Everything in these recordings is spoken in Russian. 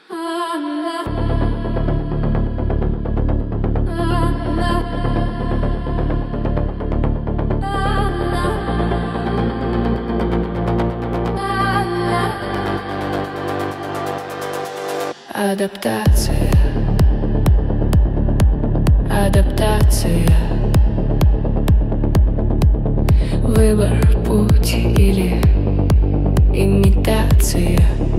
Адаптация, адаптация. Выбор, путь или имитация.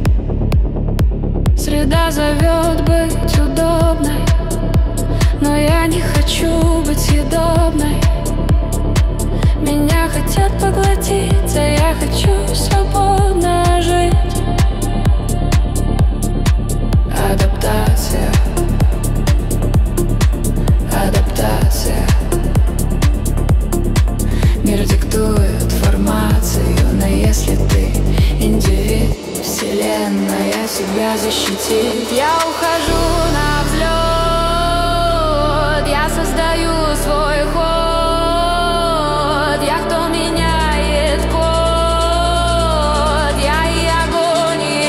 Среда зовет быть удобной, но я не хочу быть съедобной. Меня хотят поглотить, а я хочу свободно жить. Адаптация, адаптация. Мир диктует формацию, но если ты индивид, вселенная себя защитит. Я ухожу на взлет, я создаю свой ход. Я кто меняет код, я и огонь, и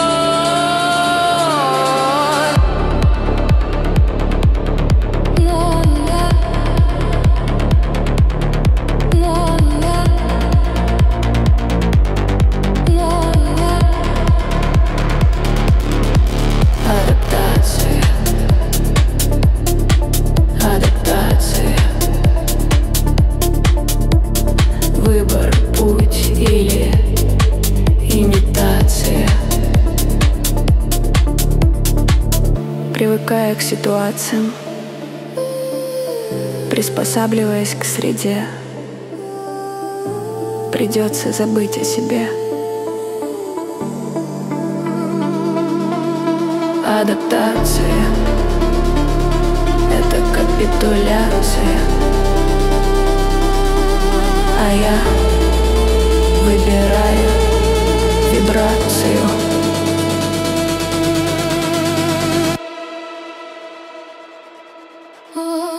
выбор, путь или имитация. Привыкая к ситуациям, приспосабливаясь к среде, придется забыть о себе. Адаптация — это капитуляция, а я выбираю вибрацию. Oh